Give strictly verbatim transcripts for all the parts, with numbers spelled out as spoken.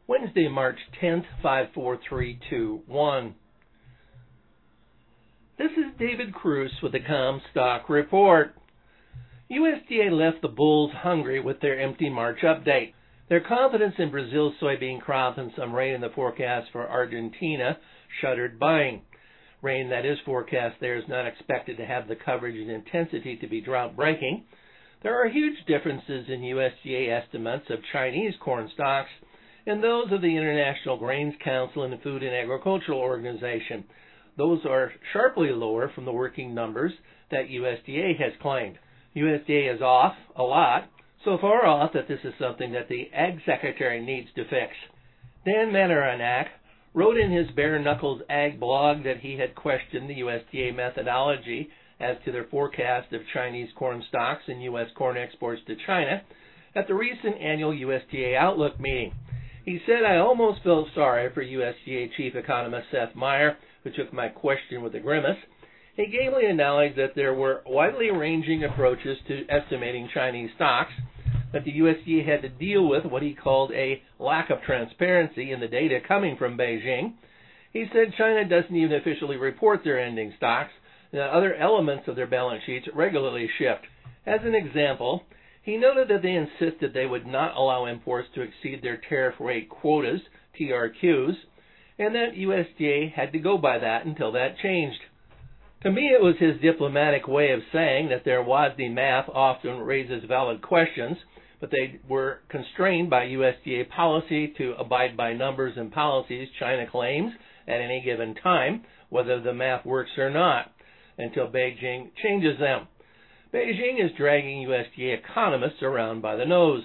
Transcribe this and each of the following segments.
Wednesday, March tenth, five four three two one. This is David Cruz with the Comstock Report. U S D A left the bulls hungry with their empty March update. Their confidence in Brazil's soybean crop and some rain in the forecast for Argentina shuttered buying. Rain that is forecast there is not expected to have the coverage and intensity to be drought-breaking. There are huge differences in U S D A estimates of Chinese corn stocks and those of the International Grains Council and the Food and Agricultural Organization. Those are sharply lower from the working numbers that U S D A has claimed. U S D A is off a lot, so far off that this is something that the Ag Secretary needs to fix. Dan Manaranak wrote in his Bare Knuckles Ag blog that he had questioned the U S D A methodology as to their forecast of Chinese corn stocks and U S corn exports to China at the recent annual U S D A Outlook meeting. He said, "I almost felt sorry for U S D A Chief Economist Seth Meyer, who took my question with a grimace. He gamely acknowledged that there were widely ranging approaches to estimating Chinese stocks, that the U S D A had to deal with what he called a lack of transparency in the data coming from Beijing. He said China doesn't even officially report their ending stocks, and that other elements of their balance sheets regularly shift. As an example, he noted that they insisted they would not allow imports to exceed their tariff rate quotas, T R Qs, and that U S D A had to go by that until that changed. To me, it was his diplomatic way of saying that their WASDE math often raises valid questions, but they were constrained by U S D A policy to abide by numbers and policies China claims at any given time, whether the math works or not, until Beijing changes them. Beijing is dragging U S D A economists around by the nose."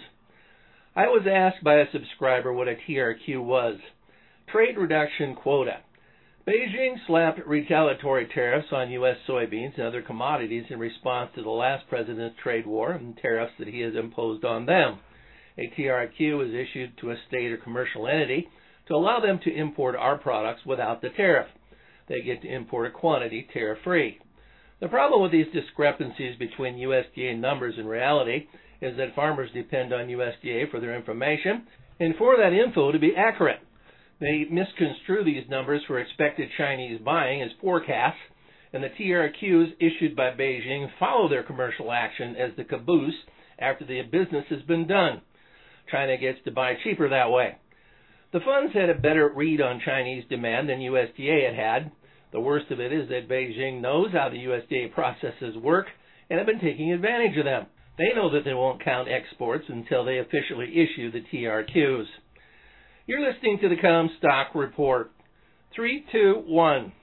I was asked by a subscriber what a T R Q was. Trade reduction quota. Beijing slapped retaliatory tariffs on U S soybeans and other commodities in response to the last president's trade war and tariffs that he has imposed on them. A T R Q is issued to a state or commercial entity to allow them to import our products without the tariff. They get to import a quantity tariff-free. The problem with these discrepancies between U S D A numbers and reality is that farmers depend on U S D A for their information and for that info to be accurate. They misconstrue these numbers for expected Chinese buying as forecasts, and the T R Qs issued by Beijing follow their commercial action as the caboose after the business has been done. China gets to buy cheaper that way. The funds had a better read on Chinese demand than U S D A had had. The worst of it is that Beijing knows how the U S D A processes work and have been taking advantage of them. They know that they won't count exports until they officially issue the T R Qs. You're listening to the Comstock Report. three two one.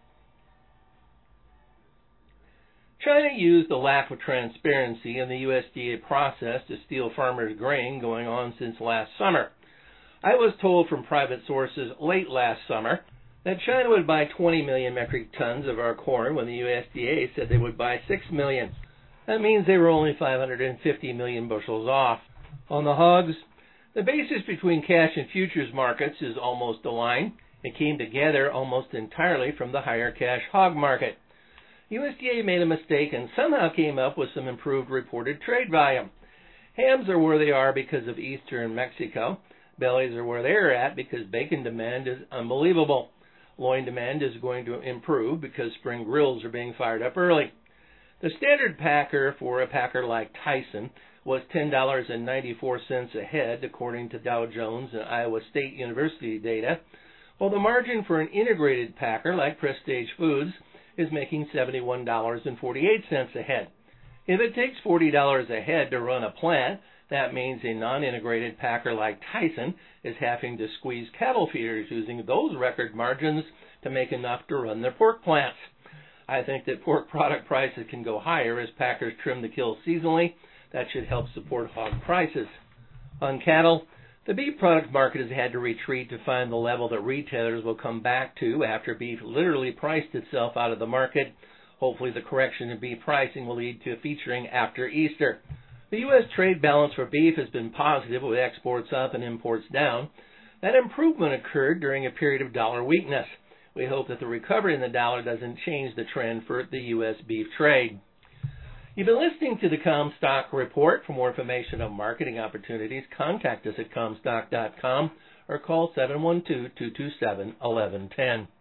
China used the lack of transparency in the U S D A process to steal farmers' grain going on since last summer. I was told from private sources late last summer that China would buy twenty million metric tons of our corn when the U S D A said they would buy six million. That means they were only five hundred fifty million bushels off. On the hogs, the basis between cash and futures markets is almost aligned. It came together almost entirely from the higher cash hog market. U S D A made a mistake and somehow came up with some improved reported trade volume. Hams are where they are because of Easter in Mexico. Bellies are where they're at because bacon demand is unbelievable. Loin demand is going to improve because spring grills are being fired up early. The standard packer for a packer like Tyson was ten dollars and ninety-four cents a head, according to Dow Jones and Iowa State University data, while the margin for an integrated packer like Prestige Foods is making seventy-one dollars and forty-eight cents a head. If it takes forty dollars a head to run a plant, that means a non-integrated packer like Tyson is having to squeeze cattle feeders using those record margins to make enough to run their pork plants. I think that pork product prices can go higher as packers trim the kill seasonally. That should help support hog prices. On cattle, the beef product market has had to retreat to find the level that retailers will come back to after beef literally priced itself out of the market. Hopefully the correction in beef pricing will lead to a featuring after Easter. The U S trade balance for beef has been positive with exports up and imports down. That improvement occurred during a period of dollar weakness. We hope that the recovery in the dollar doesn't change the trend for the U S beef trade. You've been listening to the Comstock Report. For more information on marketing opportunities, contact us at comstock dot com or call seven one two, two two seven, one one one zero.